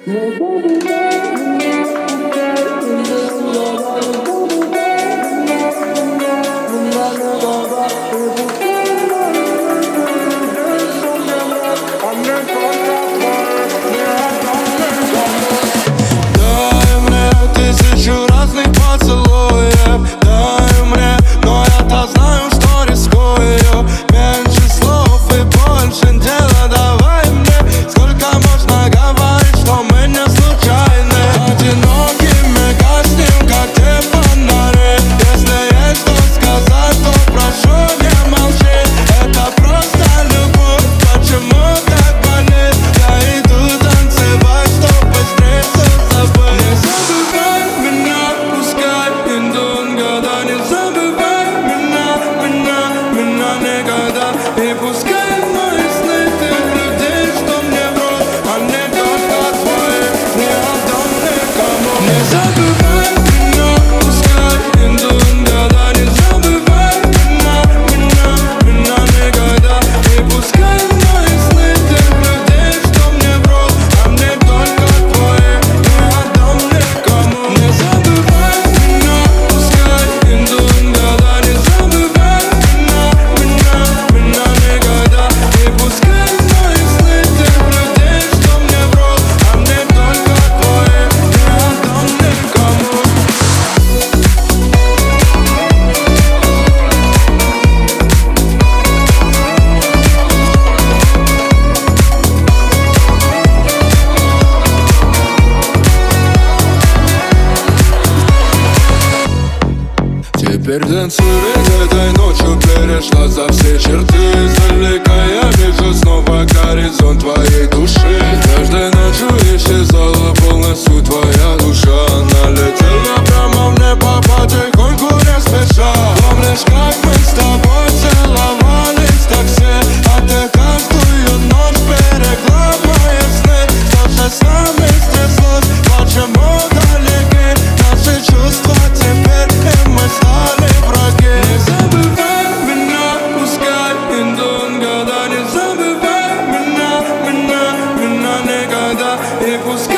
Теперь танцуй, этой ночью перешла за все черты. Издалека я вижу снова горизонт твоей души. Каждой ночью исчезала полностью твоя душа. Она летела прямо в небо, потихоньку не спеша. Помнишь, как мы с тобой целовались так все? А ты каждую ночь берегла мои сны. Что же с нами стряслось? Почему далеки наши чувства теперь? И мы стали враги. Не забывай меня, пускай идут года. Не забывай меня никогда. И пускай